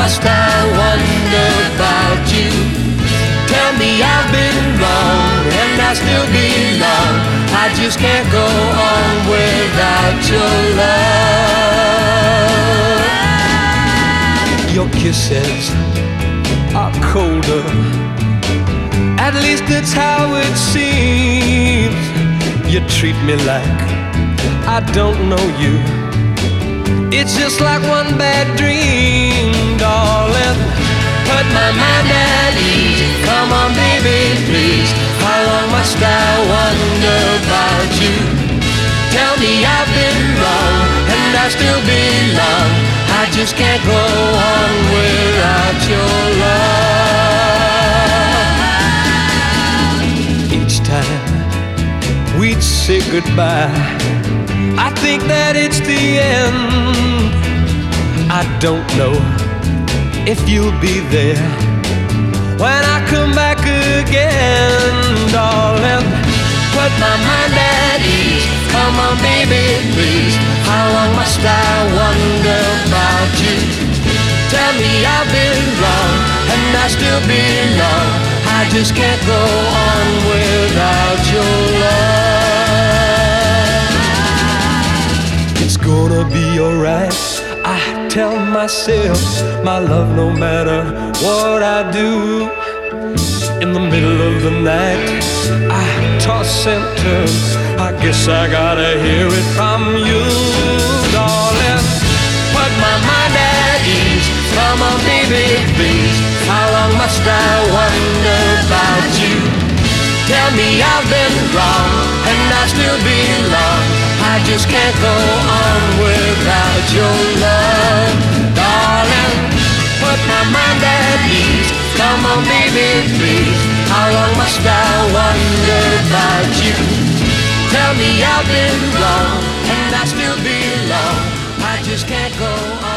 must I wonder about you? Tell me I've been wrong and I still belong. I just can't go on without your love. Your kisses are colder, at least that's how it seems. You treat me like I don't know you. It's just like one bad dream, darling. Put my mind at ease. Come on, baby, please. How long must I wonder about you? Tell me I've been wrong and I still belong. I just can't go on without your love. Each time we'd say goodbye, I think that it's the end. I don't know if you'll be there when I come back again, darling. Put my mind at ease. Come on, baby, please. How long must I wonder about you? Tell me I've been wrong and I still belong. I just can't go on without your love. It's gonna be alright, I tell myself. My love, no matter what I do. In the middle of the night, I toss and turn. I guess I gotta hear it from you, darling. Put my mind at ease. Come on, baby, please. How long must I wonder about you? Tell me I've been wrong and I still belong. I just can't go on without your love, darling. Put my mind at ease. Come on, baby, please. How long must I wonder about you? Tell me I've been wrong and I still belong. I just can't go on.